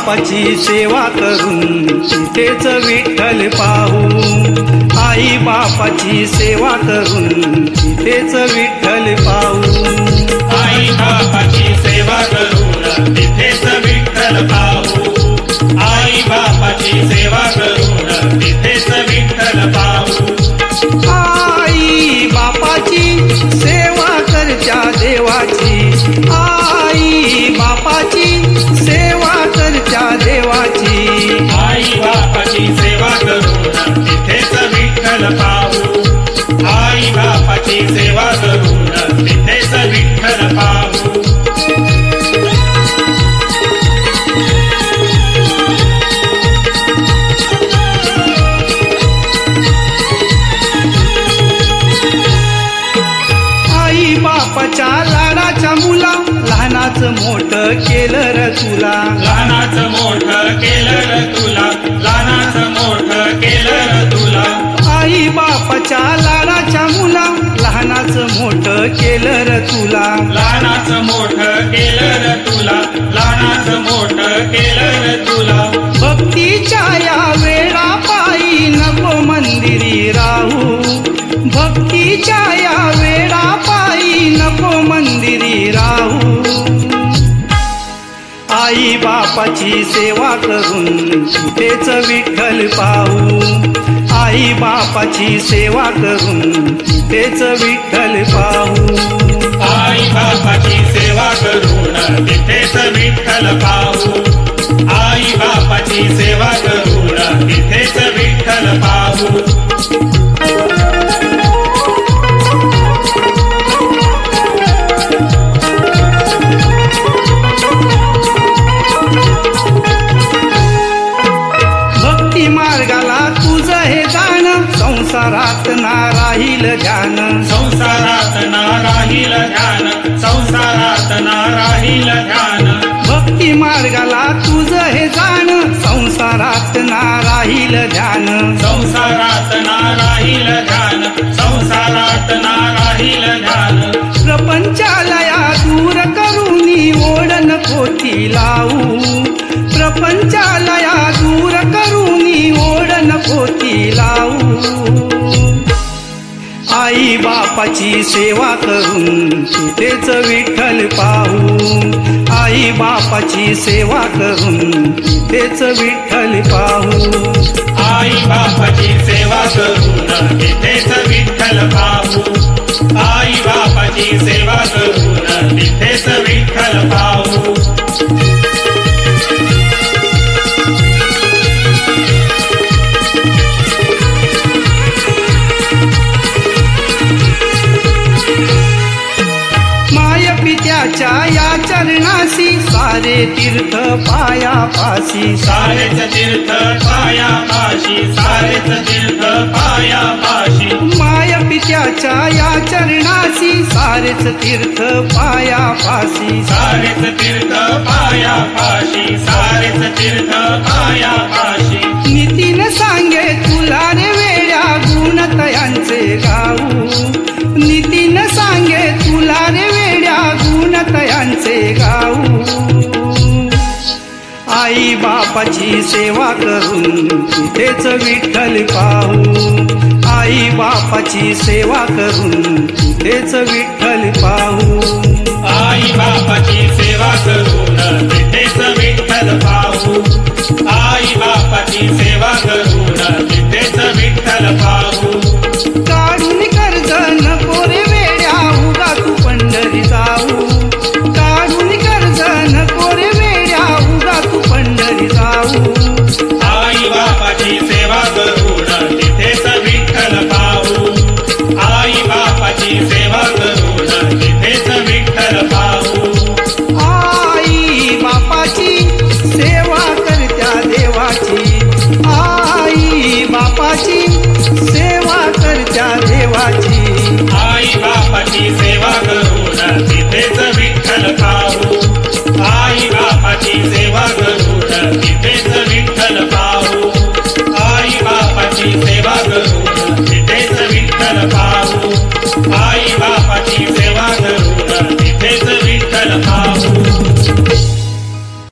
बापाची सेवा करून तिथेच विठ्ठल पाहू, आई बापाची सेवा करून तिथेच विठ्ठल पाहू, आई बापाची सेवा करून तिथेच विठ्ठल पाहू, आई बापाची सेवा करून तिथेच विठ्ठल पाहू, आई बापाची सेवा करच्या देवाची, आई बापाची सेवा करच्या देवाची, आई बापाची सेवा करून तिथेच विठ्ठल पाहू, आई बापाची सेवा करून तिथेच विठ्ठल पाहू, आई बापाच्या लाडाच्या मुला लहानाचं मोठं केलं र तुला, लहानाचं मोठं केलं र तुला, लहानाचं मोठं केलं र तुला, आई बापाच्या लाडाच्या मुला लहानाचं मोठं केलं र तुला, लहानाचं मोठं केलं र तुला, लहानाचं मोठं केलं र तुला, भक्तीच्या या वेळा पायी नको मंदिरी राहू, भक्तीच्या या वेळा पायी नको मंदिरी राहू, आई बापाची सेवा करून तिथेच विठ्ठल पाहू, आई बापाची सेवा करून तिथेच विठ्ठल पाहू, आई बापाची सेवा करून तिथेच विठ्ठल पाहू, आई बापाची सेवा करून तिथेच विठ्ठल पाहू, भक्ती मार्गाला तुझं हे जाणं संसारात ना राहील ध्यान, संसारात ना राहील ध्यान, संसारात ना राहील ध्यान, भक्ती मार्गाला तुझं हे जाणं संसारात ना राहील ध्यान, संसारात ना राहील ध्यान, संसारात ना राहील ध्यान, प्रपंचालया दूर करूनी ओढ नको ती लावू, प्रपंचालया दूर करूनी ओढ नको ती लावू, आई बापाची सेवा करून तिथेच विठ्ठल पाहू, आई बापाची सेवा करून तिथेच विठ्ठल पाहू, आई बापाची सेवा करून तिथेच विठ्ठल पाहू, आई बापाची सेवा करून तिथेच विठ्ठल पाहू, माय पित्याच्या या चरणासी सारे तीर्थ पाया पासी, सारेच तीर्थ पाया पाशी, सारेच तीर्थ पाया पाशी, माय पित्याच्या या चरणासी सारेच तीर्थ पाया पासी, सारेच तीर्थ पाया पाशी, सारेच तीर्थ पाया पाशी, नितीन सांगे तुला रे वेड्या गुणतयांचे गाऊ, नितीन सांगे तुला रे वेड्या गुणतयांचे गाऊ, आई बापाची सेवा करून तिथेच विठ्ठल पाहू, आई बापाची सेवा करून तिथेच विठ्ठल पाहू, आई बापाची सेवा करून तिथेच विठ्ठल पाहू, आई बापाची